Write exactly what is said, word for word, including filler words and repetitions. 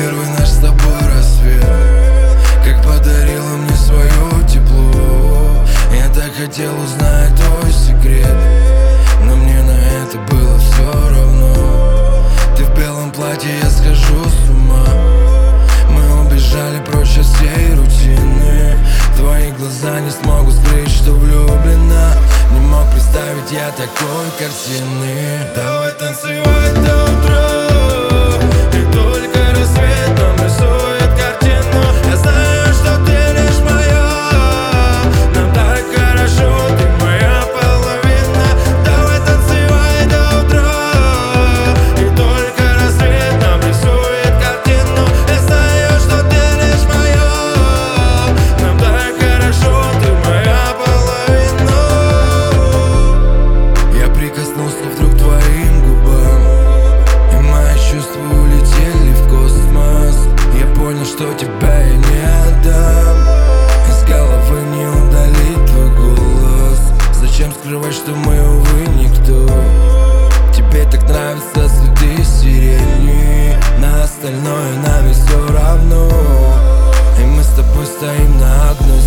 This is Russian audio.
первый наш с тобой рассвет, как подарила мне свое тепло. Я так хотел узнать твой секрет, но мне на это было все равно. Ты в белом платье, я схожу с ума. Мы убежали прочь от всей рутины. Твои глаза не смогут скрыть, что влюблена. Не мог представить я такой картины. Давай танцевать до утра, и только рассвет нам рисует картину. Я знаю, что ты лишь моя, нам так хорошо, ты моя половина. Давай танцевать до утра, и только рассвет нам рисует картину. Я знаю, что ты лишь моя, нам так хорошо, ты моя половина. Я прикоснулся вдруг к твоим губам, и мои чувства улетели в космос. Я понял, что тебя я не отдам. Из головы не удалить твой голос. Зачем скрывать, что мы, увы, никто? Тебе так нравятся цветы сирени, на остальное нам все равно. И мы с тобой стоим на одной